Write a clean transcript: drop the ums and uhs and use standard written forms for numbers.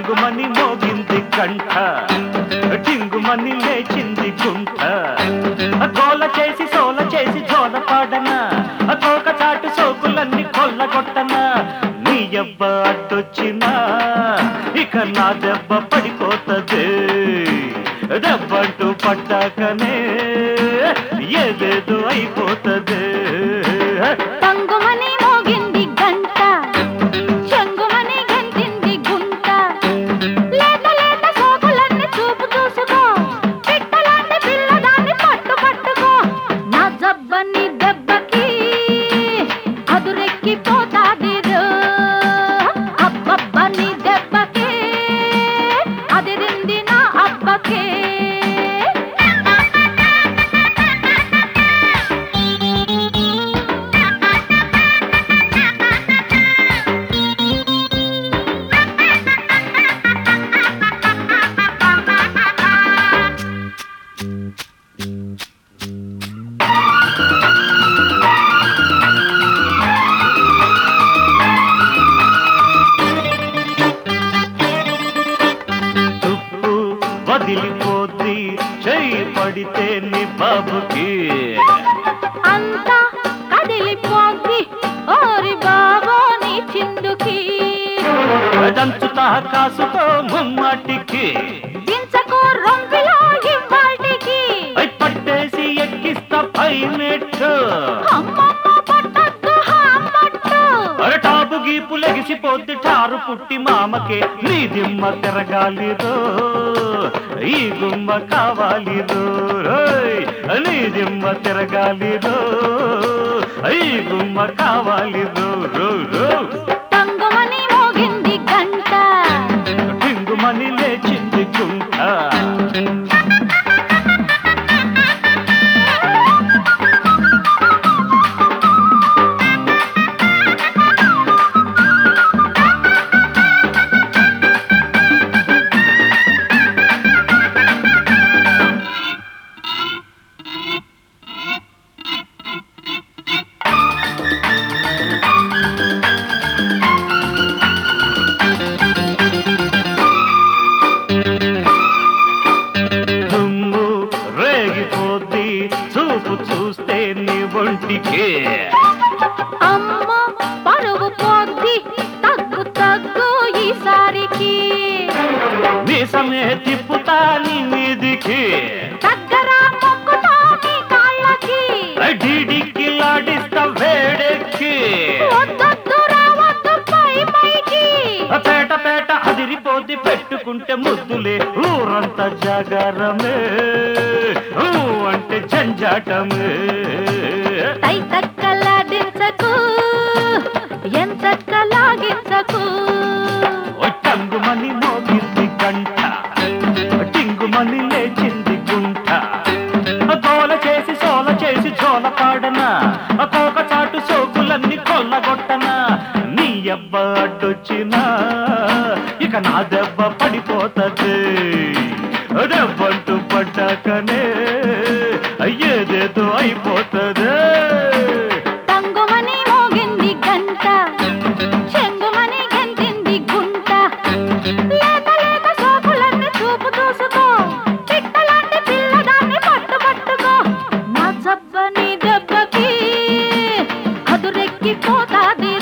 టంగుమని మోగింది కంఠ టింగుమని లేచింది గుంట గోల చేసి సోల చేసి జోల పాడన కోక చాటు సోకులన్నీ కొల్లగొట్టన నీ యవ్వ అడ్డొచ్చినా ఇక నా దెబ్బ పడిపోతదే దెబ్బంటూ పట్టాకనే ఏదేదో అయిపోతదే టంగుమని మోగింది గంట చెంగుమని గంటింది గుంట లేత లేత సోకులన్నీ చూపు చూసుకో పిట్టలాంటి పిల్లదాన్ని పట్టు పట్టుకో నా జబ్బని దెబ్బకి అదురెక్కి పోతాది అబ్బబ్బని దెబ్బకి అదిరింది నా అబ్బకే వదిలిపోద్ది చెయ్యి పడితే నీ బాబుకి అంతా కదిలిపోద్ది ఓరి బాబో నీ చిందుకి దంచుతా కాసుకో ముమ్మాటికి దించకు రొంపిలో ఇవ్వాటికి పట్టేసి ఎక్కిస్తా పై మెట్టు అమ్మమ్మ పట్టద్దు హామట్టు టాపు గీపు లెగిసిపోద్ది టారు పుట్టి మామకే నీ దిమ్మ తిరగాలిరో ఈ గుమ్మ కావాలిరో నీ దిమ్మ తిరగాలిరో ఈ గుమ్మ కావాలిరో రో రో టంగుమని మోగింది గంట టింగుమని లేచింది గుంట చూపు చూస్తే నీ ఒంటికే అమ్మ పరువు పోద్ది తగ్గు తగ్గు ఈసారికి మీసమే తిప్పుతా నీ మీదికి దగ్గర మొక్కుతా నీ కాళ్ళకి డీడికి లాడిస్తా వేడెక్కి వద్దొద్దు రావద్దు పై పైకి పేట పేట అదిరిపోద్ది పెట్టుకుంటే ముద్దులే ఊరంతా జాగారమే అంటే జంజాటమే తై తక్కలాడించకు ఎంచక్క లాగించకు టంగుమని మోగింది గంట టింగుమని లేచింది గుంట గోల చేసి సోల చేసి జోల పాడన కోక చాటు సోకులన్నీ కొల్లగొట్టన నీ యవ్వ అడ్డొచ్చినా ఇక నా దెబ్బ పడిపోతది దెబ్బంటూ పడ్డాకనే అయ్యేదేదో అయిపోతదే టంగుమని మోగింది గంట చెంగుమని గంటింది గుంట లేత లేత సోకులన్నీ చూపు చూసుకో పిట్టలాంటి పిల్లదాన్ని పట్టు పట్టుకో నా జబ్బని దెబ్బకి అదురెక్కి పోతాది